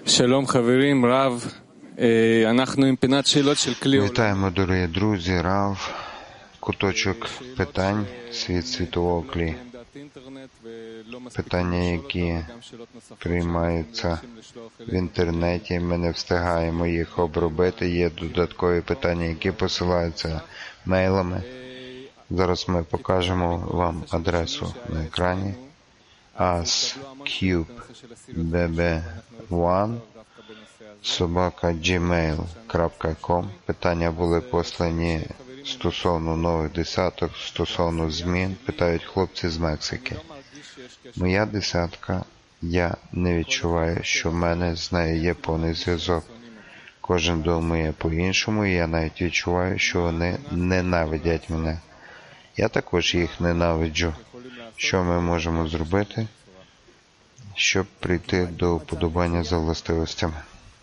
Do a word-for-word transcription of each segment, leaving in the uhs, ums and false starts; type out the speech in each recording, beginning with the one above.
Вітаємо, дорогі друзі, Рав, куточок питань «Світ світового клі». Питання, які приймаються в інтернеті, ми не встигаємо їх обробити. Є додаткові питання, які посилаються мейлами. Зараз ми покажемо вам адресу на екрані. ас кюб бі бі один собака джімейл крапка ком. Питання були послані стосовно нових десяток, стосовно змін. Питають хлопці з Мексики. Моя десятка, я не відчуваю, що в мене з нею є повний зв'язок. Кожен думає по-іншому, і я навіть відчуваю, що вони ненавидять мене. Я також їх ненавиджу. Що ми можемо зробити, щоб прийти до уподобання за властивостями?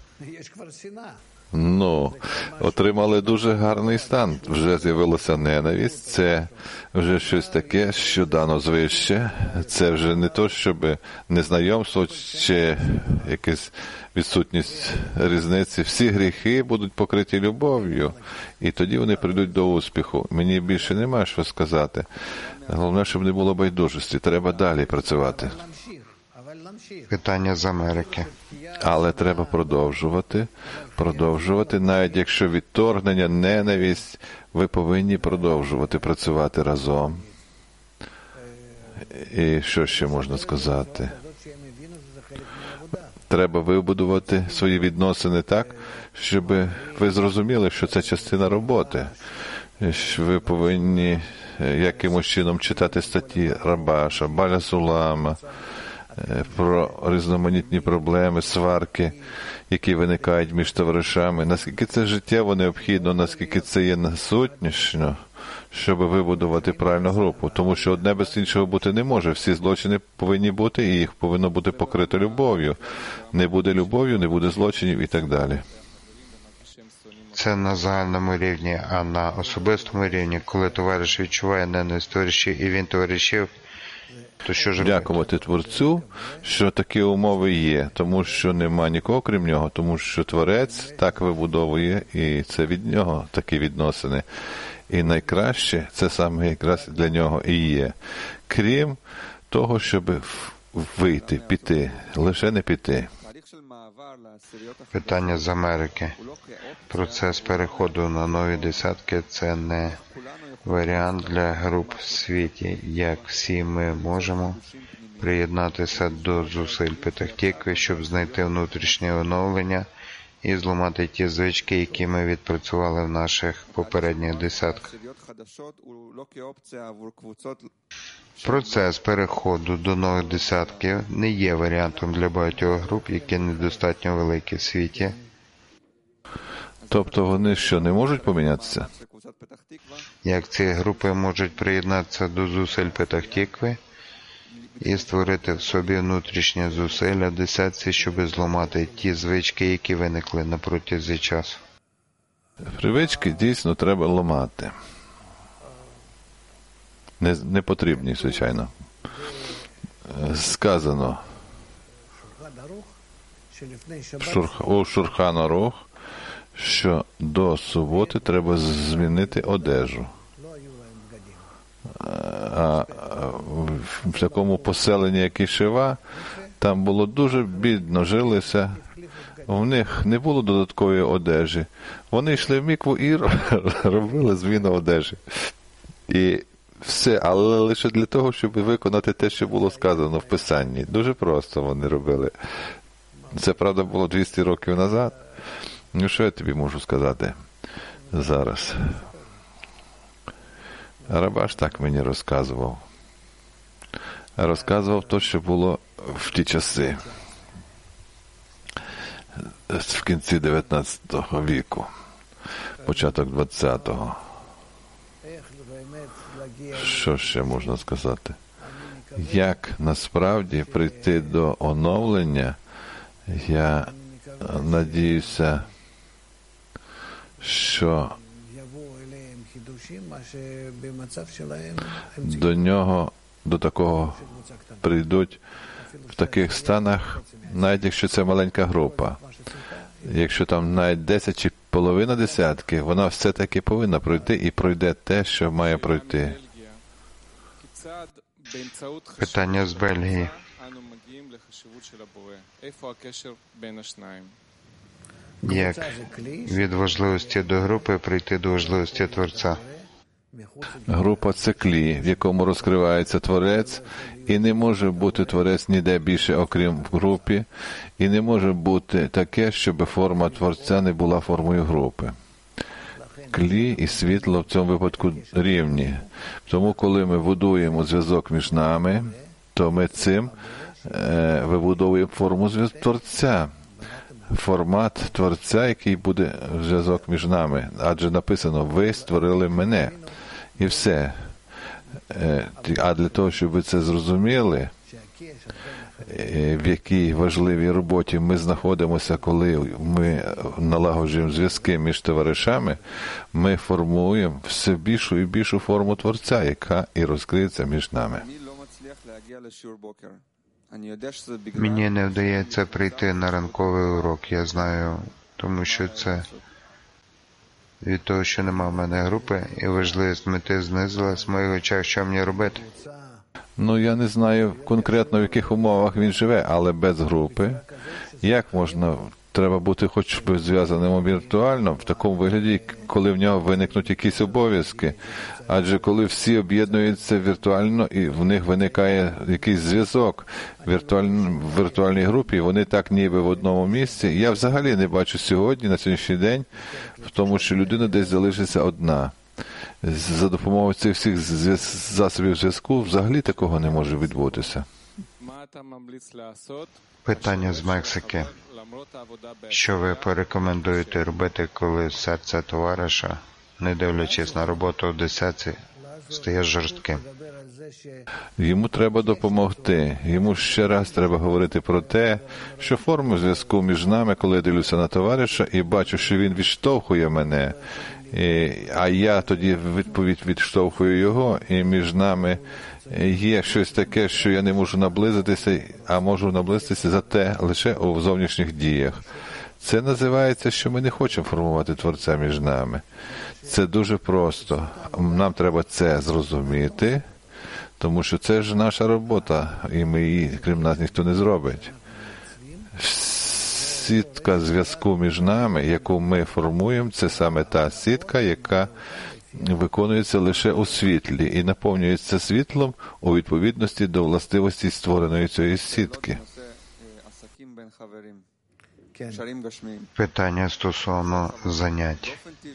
Ну, отримали дуже гарний стан. Вже з'явилася ненависть. Це вже щось таке, що дано звище. Це вже не то, щоб незнайомство чи якась відсутність різниці. Всі гріхи будуть покриті любов'ю, і тоді вони прийдуть до успіху. Мені більше немає що сказати. Головне, щоб не було байдужості. Треба далі працювати. Питання з Америки. Але треба продовжувати, продовжувати, навіть якщо відторгнення, ненависть, ви повинні продовжувати працювати разом. І що ще можна сказати? Треба вибудувати свої відносини так, щоб ви зрозуміли, що це частина роботи. Що ви повинні якимось чином читати статті Рабаша, Баля Сулама, про різноманітні проблеми, сварки, які виникають між товаришами. Наскільки це життєво необхідно, наскільки це є насутнішно, щоб вибудувати правильну групу. Тому що одне без іншого бути не може. Всі злочини повинні бути, і їх повинно бути покрито любов'ю. Не буде любов'ю, не буде злочинів і так далі. Це на загальному рівні, а на особистому рівні, коли товариш відчуває ненависть товаришів, і він товаришів, то що ж робити? Дякувати Творцю, що такі умови є, тому що нема нікого крім нього, тому що Творець так вибудовує, і це від нього такі відносини. І найкраще, це саме якраз для нього і є. Крім того, щоб вийти, піти, лише не піти. Питання з Америки. Процес переходу на нові десятки – це не варіант для груп в світі. Як всі ми можемо приєднатися до зусиль Петах-Тікви, щоб знайти внутрішнє оновлення і зламати ті звички, які ми відпрацювали в наших попередніх десятках. Процес переходу до нових десятків не є варіантом для багатьох груп, які недостатньо великі в світі. Тобто вони що, не можуть помінятися? Як ці групи можуть приєднатися до зусиль Петах-Тікви і створити в собі внутрішнє зусилля десятці, щоб зламати ті звички, які виникли на протязі часу? Привички дійсно треба ламати. Не, не потрібні, звичайно. Сказано у Шурхан Арух, що до суботи треба змінити одежу. А в такому поселенні, як Ішива, там було дуже бідно, жилися. У них не було додаткової одежі. Вони йшли в мікву і робили зміну одежі. І все, але лише для того, щоб виконати те, що було сказано в Писанні. Дуже просто вони робили. Це, правда, було двісті років назад. Ну, що я тобі можу сказати зараз? Рабаш так мені розказував. Розказував те, що було в ті часи, в кінці дев'ятнадцятого віку, початок двадцятого. Що ще можна сказати? Як насправді прийти до оновлення, я надіюся, що до нього, до такого прийдуть в таких станах, навіть якщо це маленька група, якщо там навіть десять чи половина десятки, вона все-таки повинна пройти і пройде те, що має пройти. Питання з Бельгії. Як від важливості до групи прийти до важливості Творця? Група – це клій, в якому розкривається Творець, і не може бути Творець ніде більше, окрім в групі, і не може бути таке, щоб форма Творця не була формою групи. Клій і світло в цьому випадку рівні. Тому, коли ми будуємо зв'язок між нами, то ми цим е, вибудовуємо форму Творця. Формат Творця, який буде зв'язок між нами. Адже написано «Ви створили мене». І все. А для того, щоб ви це зрозуміли, в якій важливій роботі ми знаходимося, коли ми налагоджуємо зв'язки між товаришами, ми формуємо все більшу і більшу форму Творця, яка і розкриється між нами. Мені не вдається прийти на ранковий урок. Я знаю, тому що це від того, що нема в мене групи, і важливість мети знизилась в моїх очах, що мені робити. Ну, я не знаю конкретно, в яких умовах він живе, але без групи. Як можна, треба бути хоч би зв'язаним віртуально, в такому вигляді, коли в нього виникнуть якісь обов'язки. Адже коли всі об'єднуються віртуально, і в них виникає якийсь зв'язок в віртуальній групі, вони так ніби в одному місці. Я взагалі не бачу сьогодні, на сьогоднішній день, в тому, що людина десь залишиться одна. За допомогою цих всіх засобів зв'язку взагалі такого не може відбутися. Питання з Мексики. Що ви порекомендуєте робити, коли серце товариша, не дивлячись на роботу в десятці, стає жорстким? Йому треба допомогти. Йому ще раз треба говорити про те, що форму зв'язку між нами, коли я дивлюся на товариша і бачу, що він відштовхує мене, і, а я тоді в відповідь відштовхую його, і між нами є щось таке, що я не можу наблизитися, а можу наблизитися за те лише у зовнішніх діях. Це називається, що ми не хочемо формувати Творця між нами. Це дуже просто. Нам треба це зрозуміти, тому що це ж наша робота, і ми її, крім нас, ніхто не зробить. Сітка зв'язку між нами, яку ми формуємо, це саме та сітка, яка виконується лише у світлі і наповнюється світлом у відповідності до властивості створеної цієї сітки. Питання стосовно занять.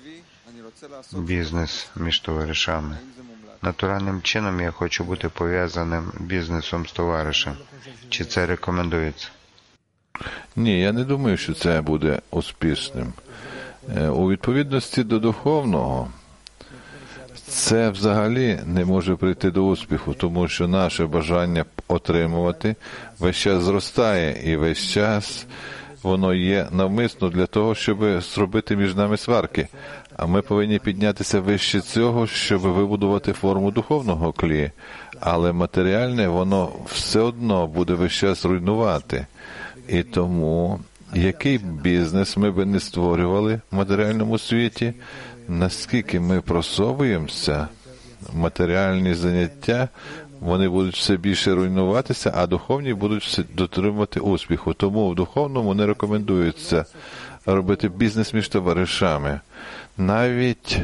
Бізнес між товаришами. Натуральним чином я хочу бути пов'язаним бізнесом з товаришем. Чи це рекомендується? Ні, я не думаю, що це буде успішним. У відповідності до духовного, це взагалі не може прийти до успіху, тому що наше бажання отримувати весь час зростає, і весь час воно є навмисно для того, щоб зробити між нами сварки. А ми повинні піднятися вище цього, щоб вибудувати форму духовного клі. Але матеріальне, воно все одно буде весь час руйнувати. І тому, який бізнес ми би не створювали в матеріальному світі, наскільки ми просовуємося, матеріальні заняття, вони будуть все більше руйнуватися, а духовні будуть дотримувати успіху. Тому в духовному не рекомендується робити бізнес між товаришами. Навіть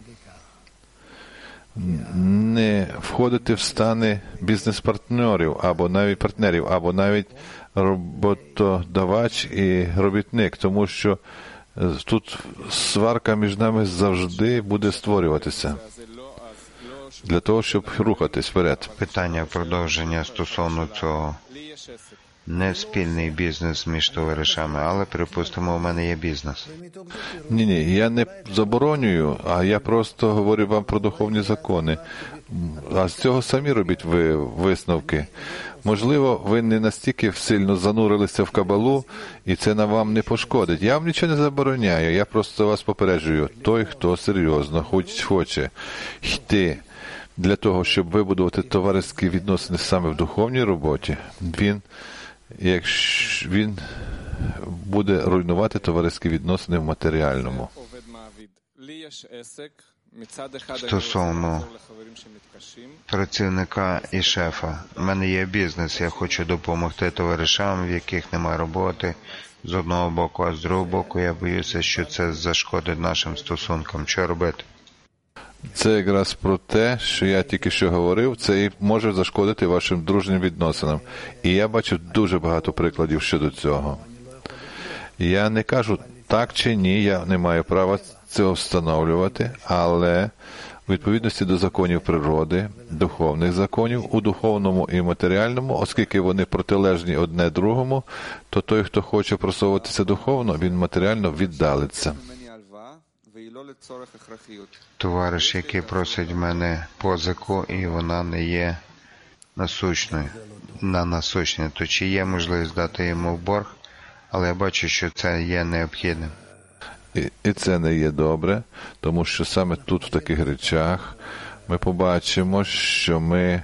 не входити в стани бізнес-партнерів, або навіть партнерів, або навіть роботодавач і робітник, тому що тут сварка між нами завжди буде створюватися для того, щоб рухатись вперед. Питання продовження стосовно цього. Не спільний бізнес між товаришами, але, припустимо, у мене є бізнес. Ні-ні, я не заборонюю, а я просто говорю вам про духовні закони. А з цього самі робіть ви висновки. Можливо, ви не настільки сильно занурилися в кабалу, і це на вам не пошкодить. Я вам нічого не забороняю, я просто вас попереджую. Той, хто серйозно хоч хоче йти для того, щоб вибудувати товариські відносини саме в духовній роботі, він, якщо він буде руйнувати товариські відносини в матеріальному. Стосовно працівника і шефа. У мене є бізнес, я хочу допомогти товаришам, в яких немає роботи, з одного боку, а з другого боку я боюся, що це зашкодить нашим стосункам. Що робити? Це якраз про те, що я тільки що говорив, це і може зашкодити вашим дружнім відносинам. І я бачу дуже багато прикладів щодо цього. Я не кажу так чи ні, я не маю права цього встановлювати, але у відповідності до законів природи, духовних законів, у духовному і матеріальному, оскільки вони протилежні одне другому, то той, хто хоче просовуватися духовно, він матеріально віддалиться. Товариш, який просить в мене позику, і вона не є насущною, на насущною, то чи є можливість дати йому в борг, але я бачу, що це є необхідним. І, і це не є добре, тому що саме тут, в таких речах, ми побачимо, що ми...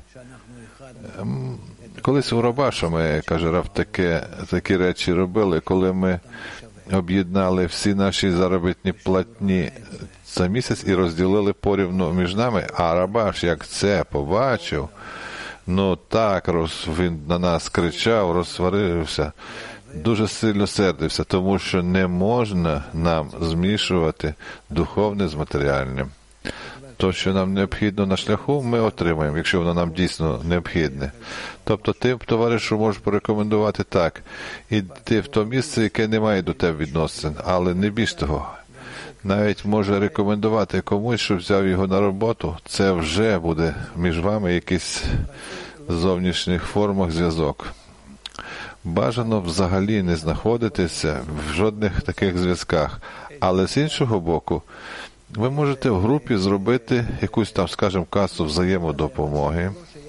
Колись у Рабаша ми, каже Рав, таке, такі речі робили, коли ми об'єднали всі наші заробітні платні за місяць і розділили порівну між нами, а Рабаш, як це побачив, ну так, роз, він на нас кричав, розсварився, дуже сильно сердився, тому що не можна нам змішувати духовне з матеріальним. То, що нам необхідно на шляху, ми отримаємо, якщо воно нам дійсно необхідне. Тобто ти, товаришу, можеш порекомендувати так, іди в то місце, яке не має до тебе відносин, але не більш того. Навіть може рекомендувати комусь, щоб взяв його на роботу, це вже буде між вами якийсь зовнішніх формах зв'язок. Бажано взагалі не знаходитися в жодних таких зв'язках, але з іншого боку, ви можете в групі зробити якусь там, скажімо, касу взаємодопомоги,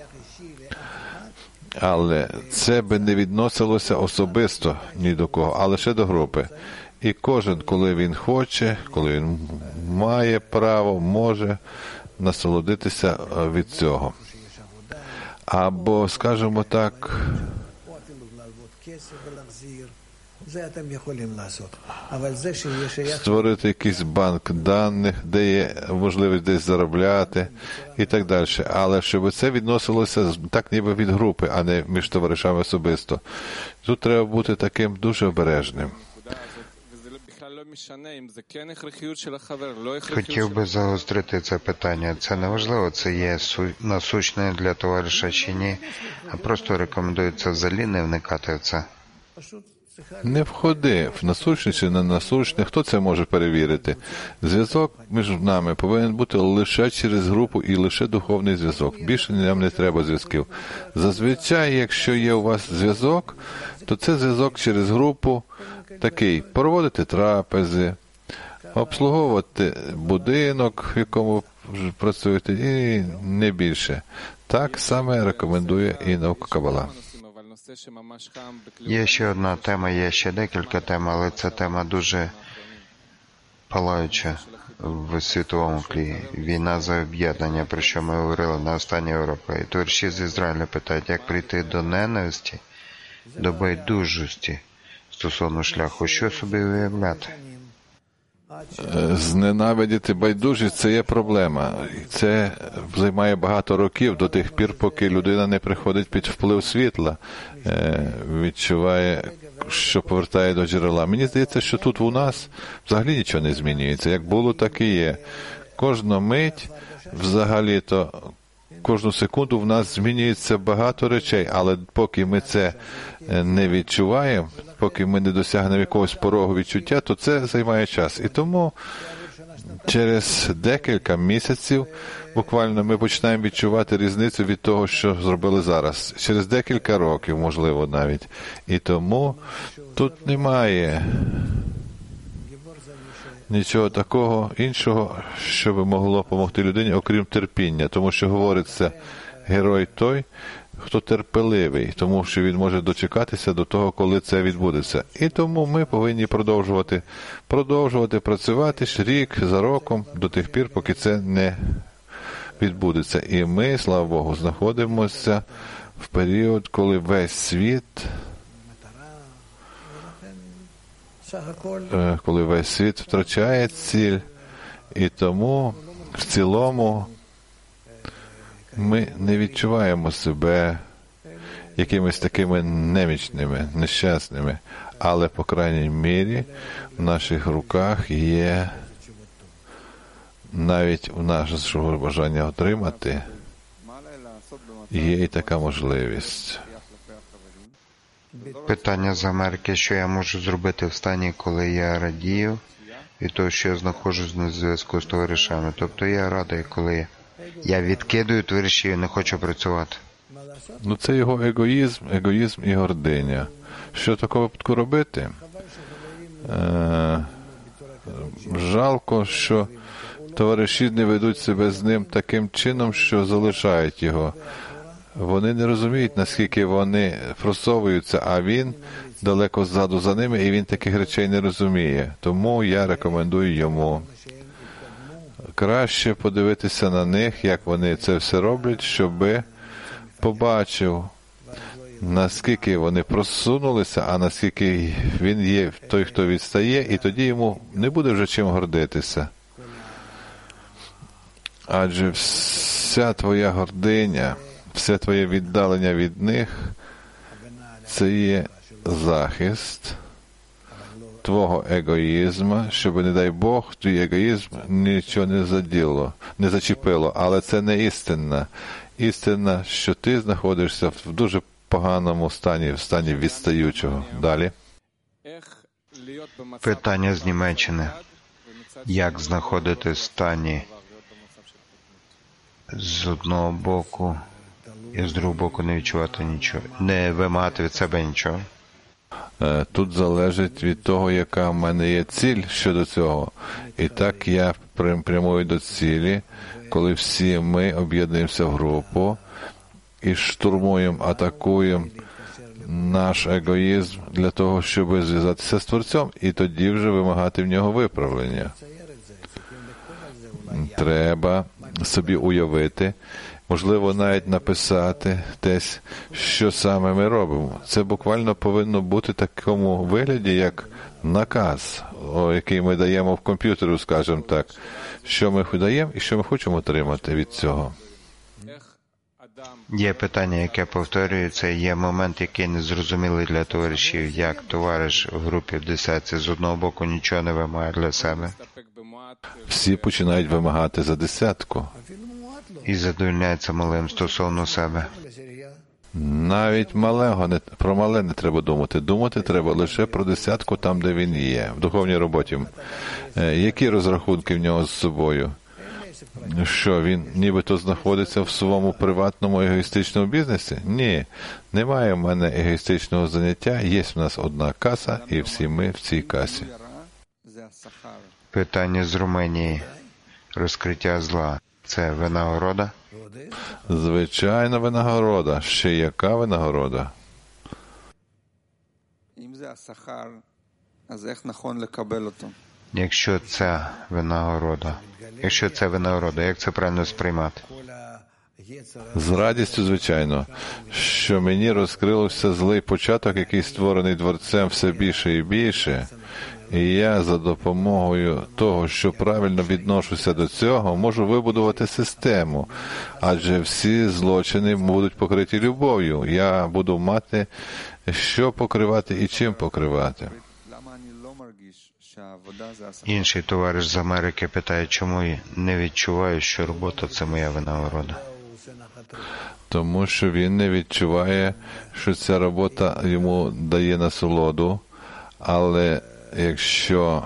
але це би не відносилося особисто ні до кого, а лише до групи. І кожен, коли він хоче, коли він має право, може насолодитися від цього. Або, скажімо так, створити якийсь банк даних, де є можливість десь заробляти і так далі. Але щоб це відносилося так ніби від групи, а не між товаришами особисто. Тут треба бути таким дуже обережним. Хотів би загострити це питання. Це не важливо, це є насущне для товариша чи ні, а просто рекомендується взагалі не вникати в це. Не входи в насущне чи не насущне. Хто це може перевірити? Зв'язок між нами повинен бути лише через групу і лише духовний зв'язок. Більше нам не треба зв'язків. Зазвичай, якщо є у вас зв'язок, то це зв'язок через групу такий. Проводити трапези, обслуговувати будинок, в якому працюєте, і не більше. Так саме рекомендує і наука Кабала. Є ще одна тема, є ще декілька тем, але ця тема дуже палаюча в світовому тлі. Війна за об'єднання, про що ми говорили на останній уроці. І товариші з Ізраїля питають, як прийти до ненависті, до байдужості стосовно шляху, що собі уявляти. Зненавидіти байдужість – це є проблема. Це займає багато років до тих пір, поки людина не приходить під вплив світла, відчуває, що повертає до джерела. Мені здається, що тут у нас взагалі нічого не змінюється. Як було, так і є. Кожна мить, взагалі-то, кожну секунду в нас змінюється багато речей, але поки ми це не відчуваємо, поки ми не досягнемо якогось порогу відчуття, то це займає час. І тому через декілька місяців буквально ми починаємо відчувати різницю від того, що зробили зараз. Через декілька років, можливо, навіть. І тому тут немає нічого такого іншого, що би могло допомогти людині, окрім терпіння. Тому що говориться, герой той, хто терпеливий, тому що він може дочекатися до того, коли це відбудеться. І тому ми повинні продовжувати, продовжувати працювати ж рік за роком до тих пір, поки це не відбудеться. І ми, слава Богу, знаходимося в період, коли весь світ, коли весь світ втрачає ціль, і тому в цілому ми не відчуваємо себе якимись такими немічними, нещасними, але, по крайній мірі, в наших руках є навіть у нашого бажання отримати, є і така можливість. Питання з Америки, що я можу зробити в стані, коли я радію від того, що я знаходжусь на зв'язку з товаришами. Тобто я радий, коли я відкидую товаришів і не хочу працювати. Ну, це його егоїзм, егоїзм і гординя. Що такого випадку робити? Е, жалко, що товариші не ведуть себе з ним таким чином, що залишають його. Вони не розуміють, наскільки вони просовуються, а він далеко ззаду за ними, і він таких речей не розуміє. Тому я рекомендую йому краще подивитися на них, як вони це все роблять, щоби побачив, наскільки вони просунулися, а наскільки він є той, хто відстає, і тоді йому не буде вже чим гордитися. Адже вся твоя гординя, все твоє віддалення від них – це є захист твого егоїзму, щоб, не дай Бог, твій егоїзм нічого не заділо, не зачепило. Але це не істина. Істина, що ти знаходишся в дуже поганому стані, в стані відстаючого. Далі. Питання з Німеччини. Як знаходити в стані з одного боку і з другого боку не відчувати нічого, не вимагати від себе нічого? Тут залежить від того, яка в мене є ціль щодо цього. І так я прямую до цілі, коли всі ми об'єднуємося в групу і штурмуємо, атакуємо наш егоїзм для того, щоб зв'язатися з Творцем, і тоді вже вимагати в нього виправлення. Треба собі уявити, можливо, навіть написати десь, що саме ми робимо. Це буквально повинно бути в такому вигляді, як наказ, який ми даємо в комп'ютеру, скажімо так, що ми даємо і що ми хочемо отримати від цього. Є питання, яке повторюється, є момент, який незрозумілий для товаришів, як товариш в групі в десятці з одного боку нічого не вимагає для себе. Всі починають вимагати за десятку. І задовольняється малим стосовно себе. Навіть малого, не, про мале не треба думати. Думати треба лише про десятку там, де він є, в духовній роботі. Е, які розрахунки в нього з собою? Що, він нібито знаходиться в своєму приватному егоїстичному бізнесі? Ні, немає в мене егоїстичного заняття, є в нас одна каса, і всі ми в цій касі. Питання з Румунії. Розкриття зла. Це винагорода? Звичайно, винагорода. Ще яка винагорода? Якщо це винагорода, якщо це винагорода, як це правильно сприймати? З радістю, звичайно, що мені розкрився злий початок, який створений Творцем все більше і більше, і я за допомогою того, що правильно відношуся до цього, можу вибудувати систему, адже всі злочини будуть покриті любов'ю. Я буду мати, що покривати і чим покривати. Інший товариш з Америки питає, чому не відчуваю, що робота – це моя винагорода. Тому що він не відчуває, що ця робота йому дає насолоду, але якщо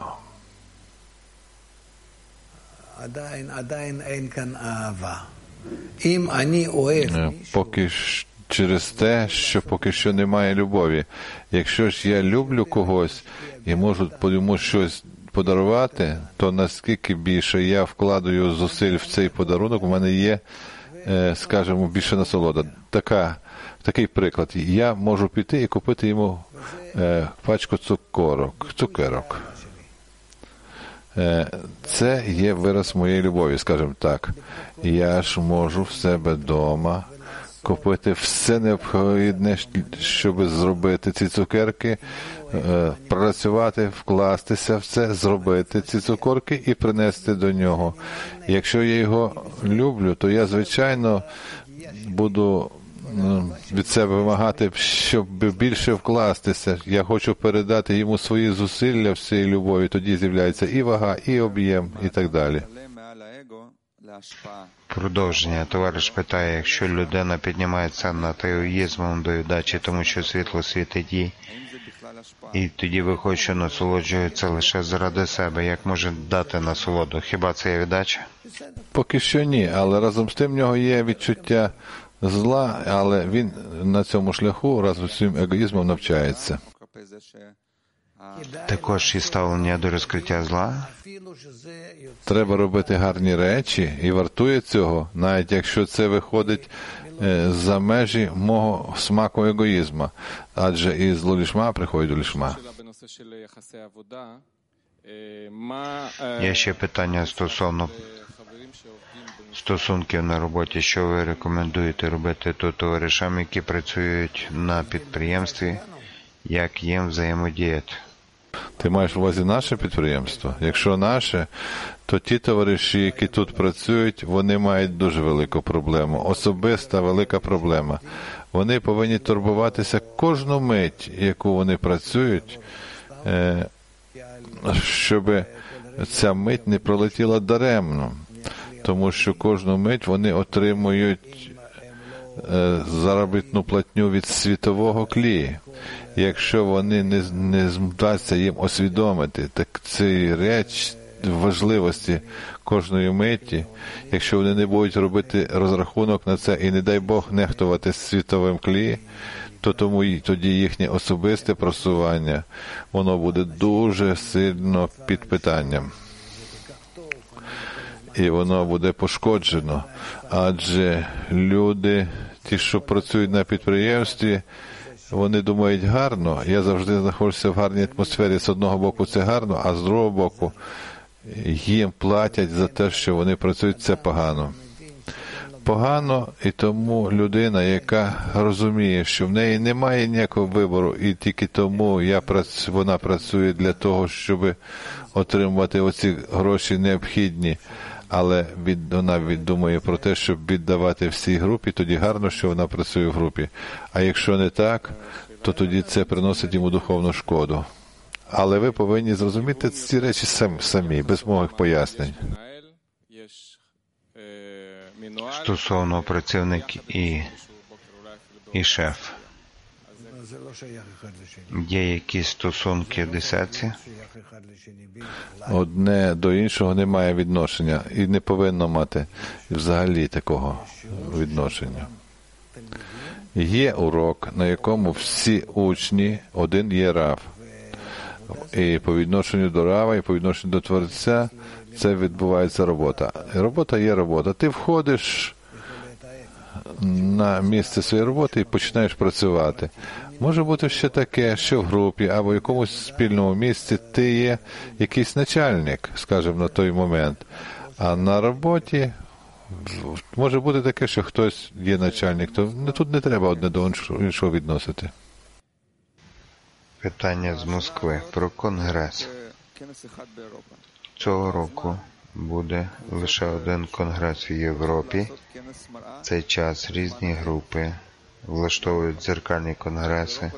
поки через те, що поки що немає любові. Якщо ж я люблю когось і можу йому щось подарувати, то наскільки більше я вкладаю зусиль в цей подарунок, у мене є, скажімо, більше насолода. Така, такий приклад. Я можу піти і купити йому пачку цукорок, цукерок. Це є вираз моєї любові, скажімо так. Я ж можу в себе вдома купити все необхідне, щоб зробити ці цукерки, працювати, вкластися в це, зробити ці цукерки і принести до нього. Якщо я його люблю, то я, звичайно, буду від себе вимагати, щоб більше вкластися. Я хочу передати йому свої зусилля всієї любові, тоді з'являється і вага, і об'єм, і так далі. Продовження. Товариш питає, якщо людина піднімається над егоїзмом до віддачі, тому що світло світить їй, і тоді виходить, що насолоджується лише заради себе, як може дати насолоду? Хіба це є віддача? Поки що ні, але разом з тим в нього є відчуття зла, але він на цьому шляху разом з своїм егоїзмом навчається. Також і ставлення до розкриття зла. Треба робити гарні речі, і вартує цього, навіть якщо це виходить за межі мого смаку егоїзму, адже і зло лішма приходить до лішма. Є ще питання стосовно стосунків на роботі. Що ви рекомендуєте робити тут товаришам, які працюють на підприємстві, як їм взаємодіяти? Ти маєш в увазі наше підприємство? Якщо наше, то ті товариші, які тут працюють, вони мають дуже велику проблему, особиста велика проблема. Вони повинні турбуватися кожну мить, яку вони працюють, щоб ця мить не пролетіла даремно. Тому що кожну мить вони отримують заробітну платню від світового клі. Якщо вони не, не вдасться їм освідомити так цієї реч важливості кожної миті, якщо вони не будуть робити розрахунок на це і, не дай Бог, нехтувати світовим клі, то тому тоді їхнє особисте просування, воно буде дуже сильно під питанням. І воно буде пошкоджено, адже люди, ті, що працюють на підприємстві, вони думають гарно. Я завжди знаходжуся в гарній атмосфері. З одного боку це гарно, а з другого боку їм платять за те, що вони працюють, це погано. Погано, і тому людина, яка розуміє, що в неї немає ніякого вибору, і тільки тому я працю, вона працює для того, щоб отримувати оці гроші необхідні, але від, вона думає про те, щоб віддавати всій групі, тоді гарно, що вона працює в групі. А якщо не так, то тоді це приносить йому духовну шкоду. Але ви повинні зрозуміти ці речі самі, без моїх пояснень. Стосовно працівник і, і шеф. Є якісь стосунки в десятці? Одне до іншого не має відношення і не повинно мати взагалі такого відношення. Є урок, на якому всі учні, один є рав. І по відношенню до рава, і по відношенню до Творця це відбувається робота. Робота є робота. Ти входиш на місце своєї роботи і починаєш працювати. Може бути ще таке, що в групі або в якомусь спільному місці ти є якийсь начальник, скажімо, на той момент. А на роботі може бути таке, що хтось є начальник. То тут не треба одне до іншого відносити. Питання з Москви про конгрес. Цього року буде лише один конгрес в Європі. В цей час різні групи влаштовують дзеркальні конгреси.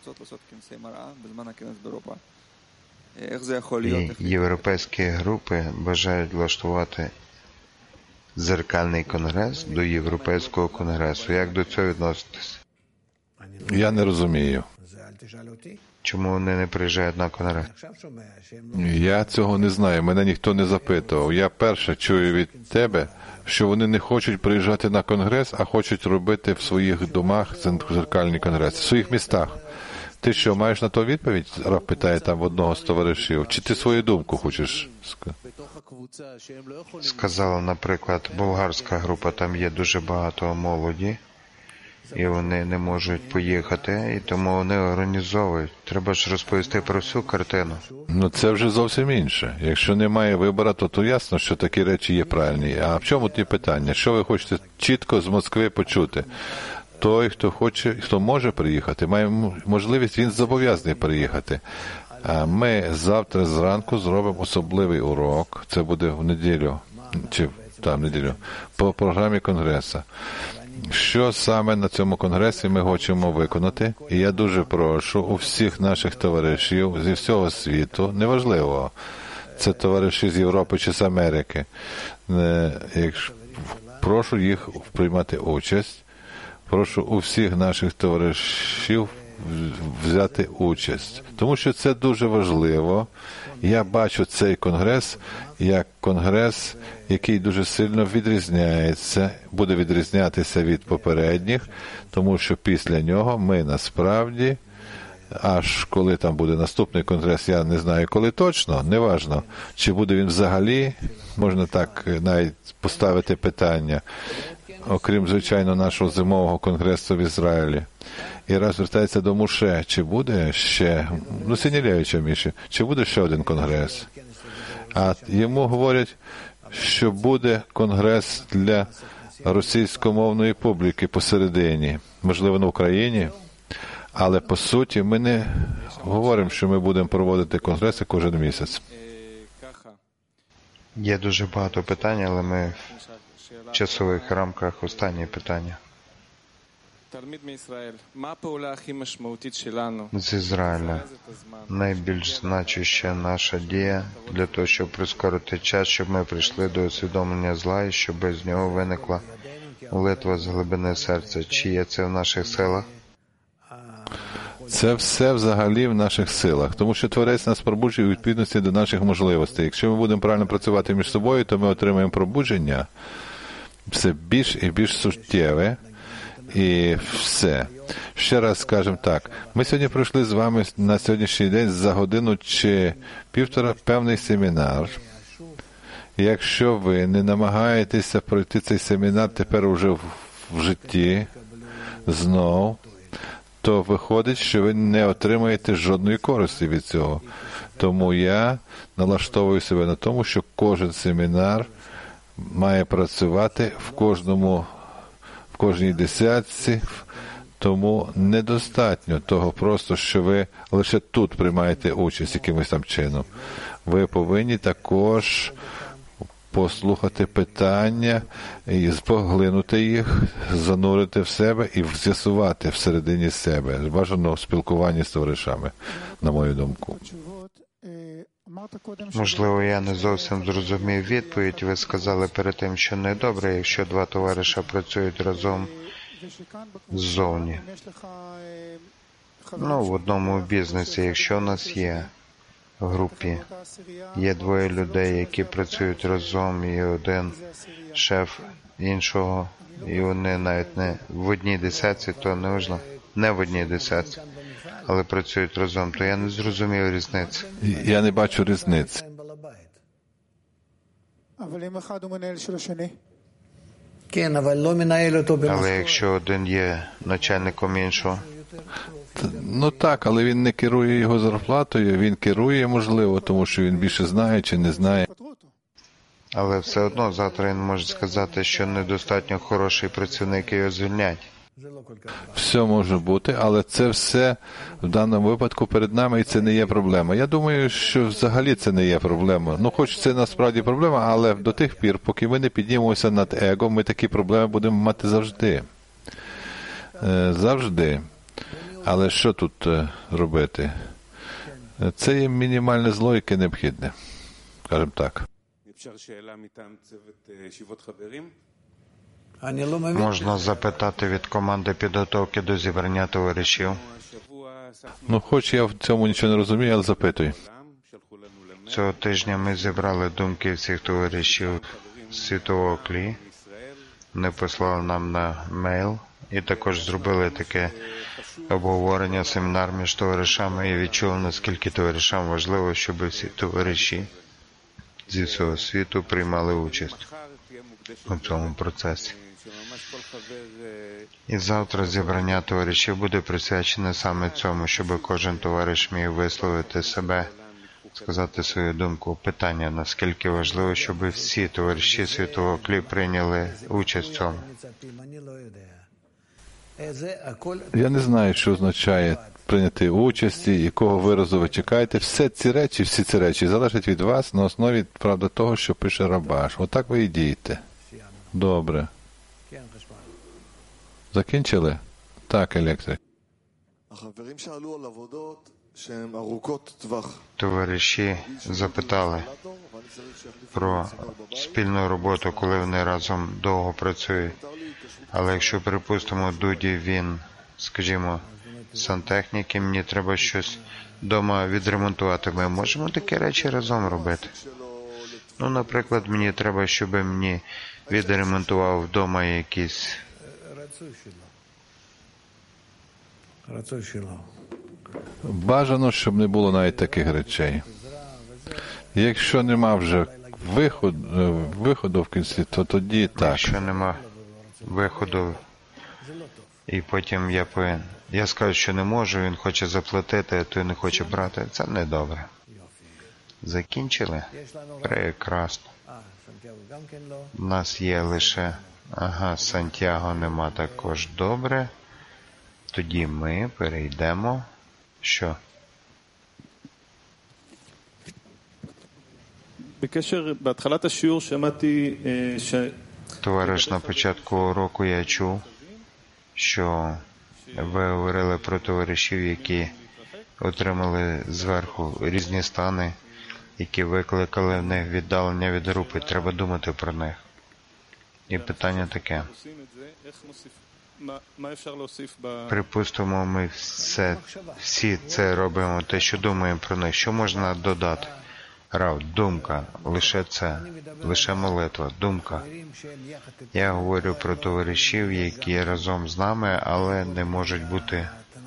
І європейські групи бажають влаштувати дзеркальний конгрес до Європейського конгресу. Як до цього відноситесь? Я не розумію. Чому вони не приїжджають на конгрес? Я цього не знаю, мене ніхто не запитував. Я перше чую від тебе, що вони не хочуть приїжджати на конгрес, а хочуть робити в своїх домах дзеркальні конгреси, в своїх містах. Ти що, маєш на то відповідь? Раб питає там в одного з товаришів. Чи ти свою думку хочеш сказати? Сказала, наприклад, болгарська група, там є дуже багато молоді, і вони не можуть поїхати, і тому вони організовують. Треба ж розповісти про всю картину. Ну, це вже зовсім інше. Якщо немає вибору, то, то ясно, що такі речі є правильні. А в чому ті питання? Що ви хочете чітко з Москви почути? Той, хто хоче, хто може приїхати, має можливість, він зобов'язаний приїхати. А ми завтра зранку зробимо особливий урок. Це буде в неділю, чи там неділю, по програмі Конгресу. Що саме на цьому конгресі ми хочемо виконати? І я дуже прошу у всіх наших товаришів зі всього світу, неважливо, це товариші з Європи чи з Америки, якщо прошу їх приймати участь, прошу у всіх наших товаришів взяти участь, тому що це дуже важливо. Я бачу цей конгрес як конгрес, який дуже сильно відрізняється, буде відрізнятися від попередніх, тому що після нього ми насправді, аж коли там буде наступний конгрес, я не знаю коли точно, неважно, чи буде він взагалі, можна так навіть поставити питання, окрім, звичайно, нашого зимового конгресу в Ізраїлі. І раз звертається до Муше, чи буде ще, ну, Синілевича Міші, чи буде ще один конгрес? А йому говорять, що буде конгрес для російськомовної публіки посередині, можливо, на Україні, але по суті ми не говоримо, що ми будемо проводити конгреси кожен місяць. Є дуже багато питань, але ми в часових рамках останнє питання. З Ізраїля. Найбільш значуща наша дія для того, щоб прискорити час, щоб ми прийшли до усвідомлення зла і щоб з нього виникла молитва з глибини серця. Чи є це в наших силах? Це все взагалі в наших силах, тому що Творець нас пробуджує у відповідності до наших можливостей. Якщо ми будемо правильно працювати між собою, то ми отримаємо пробудження все більш і більш суттєве. І все. Ще раз скажемо так. Ми сьогодні пройшли з вами на сьогоднішній день за годину чи півтора певний семінар. Якщо ви не намагаєтеся пройти цей семінар тепер уже в, в житті знов, то виходить, що ви не отримаєте жодної користі від цього. Тому я налаштовую себе на тому, що кожен семінар має працювати в кожному в кожній десятці, тому недостатньо того просто, що ви лише тут приймаєте участь якимось там чином. Ви повинні також послухати питання, і поглинути їх, занурити в себе і з'ясувати всередині себе, бажано в спілкуванні з товаришами, на мою думку. Можливо, я не зовсім зрозумів відповідь. Ви сказали перед тим, що не добре, якщо два товариша працюють разом ззовні. Ну, в одному бізнесі, якщо у нас є в групі, є двоє людей, які працюють разом, і один шеф іншого, і вони навіть не в одній десятці, то не важливо, не в одній десятці, але працюють разом, то я не зрозумів різниці. Я не бачу різниці. Але якщо один є начальником іншого, ну так, але він не керує його зарплатою, він керує, можливо, тому що він більше знає чи не знає. Але все одно завтра він може сказати, що недостатньо хороший працівник і його звільнять. Все може бути, але це все в даному випадку перед нами, і це не є проблема. Я думаю, що взагалі це не є проблема. Ну, хоч це насправді проблема, але до тих пір, поки ми не піднімемося над его, ми такі проблеми будемо мати завжди. Завжди. Але що тут робити? Це є мінімальне зло, яке необхідне. Скажемо так. Можна запитати від команди підготовки до зібрання товаришів? Ну, хоч я в цьому нічого не розумію, але запитую. Цього тижня ми зібрали думки всіх товаришів з світового клі. Вони послали нам на мейл і також зробили таке обговорення, семінар між товаришами і відчули, наскільки товаришам важливо, щоб всі товариші зі всього світу приймали участь у цьому процесі. І завтра зібрання товаришів буде присвячене саме цьому, щоб кожен товариш міг висловити себе, сказати свою думку. Питання, наскільки важливо, щоб всі товариші світового клі прийняли участь в цьому. Я не знаю, що означає прийняти участь, якого виразу ви чекаєте. Все ці речі, всі ці речі залежать від вас на основі, правда, того, що пише Рабаш. Отак ви і дієте. Добре. Закінчили? Так, електрик. Товариші запитали про спільну роботу, коли вони разом довго працюють. Але якщо, припустимо, Дуді, він, скажімо, сантехнік, і мені треба щось вдома відремонтувати, ми можемо такі речі разом робити. Ну, наприклад, мені треба, щоб мені відремонтував вдома якісь... Бажано, щоб не було навіть таких речей. Якщо нема вже виходу, виходу в кінці, то тоді так. Якщо нема виходу, і потім я повинен... Я скажу, що не можу, він хоче заплатити, а той не хоче брати. Це не добре. Закінчили? Прекрасно. У нас є лише... Ага, Сантьяго нема також. Добре. Тоді ми перейдемо... Що? Товариш, на початку уроку я чув, що ви говорили про товаришів, які отримали зверху різні стани, які викликали в них віддалення від групи. Треба думати про них. І питання таке. Припустимо, ми все, всі це робимо, те, що думаємо про них. Що можна додати? Рав, думка, лише це, лише молитва, думка. Я говорю про товаришів, які разом з нами, але не можуть бути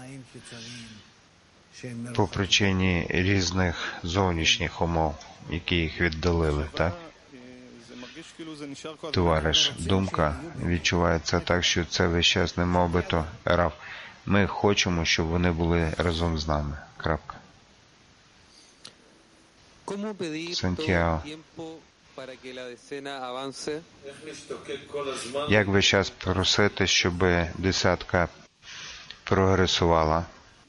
по причині різних зовнішніх умов, які їх віддалили, так? Товариш, думка відчувається так, що це весь час не мов би то. Рав, ми хочемо, щоб вони були разом з нами. Крапка. Сантьяго. Як весь час просити, щоб десятка прогресувала?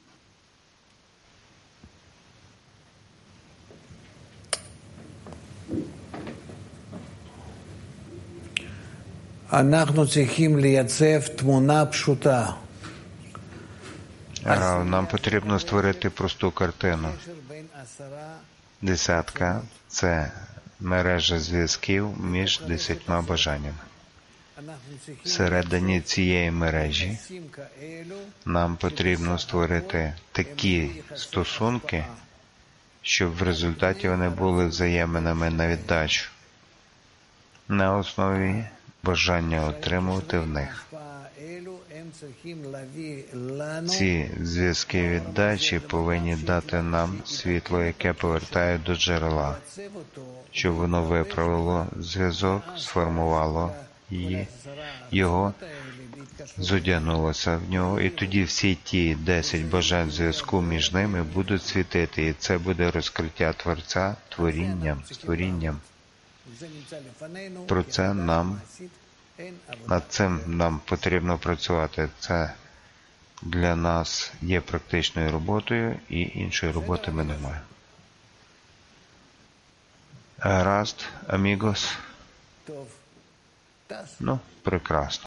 אנחנו צריכים לייצב תמונה פשוטה. Нам потрібно створити просту картину. Десятка – це мережа зв'язків між десятьма бажаннями. Всередині цієї мережі нам потрібно створити такі стосунки, щоб в результаті вони були взаємними на віддачу, на основі бажання отримувати в них. Ці зв'язки віддачі повинні дати нам світло, яке повертає до джерела, щоб воно виправило зв'язок, сформувало її, його, зодягнулося в нього, і тоді всі ті десять бажань зв'язку між ними будуть світити, і це буде розкриття Творця творінням, створінням. Про це нам, над цим нам потрібно працювати. Це для нас є практичною роботою, і іншої роботи ми не маємо. Гаразд, амігос. Ну, прекрасно.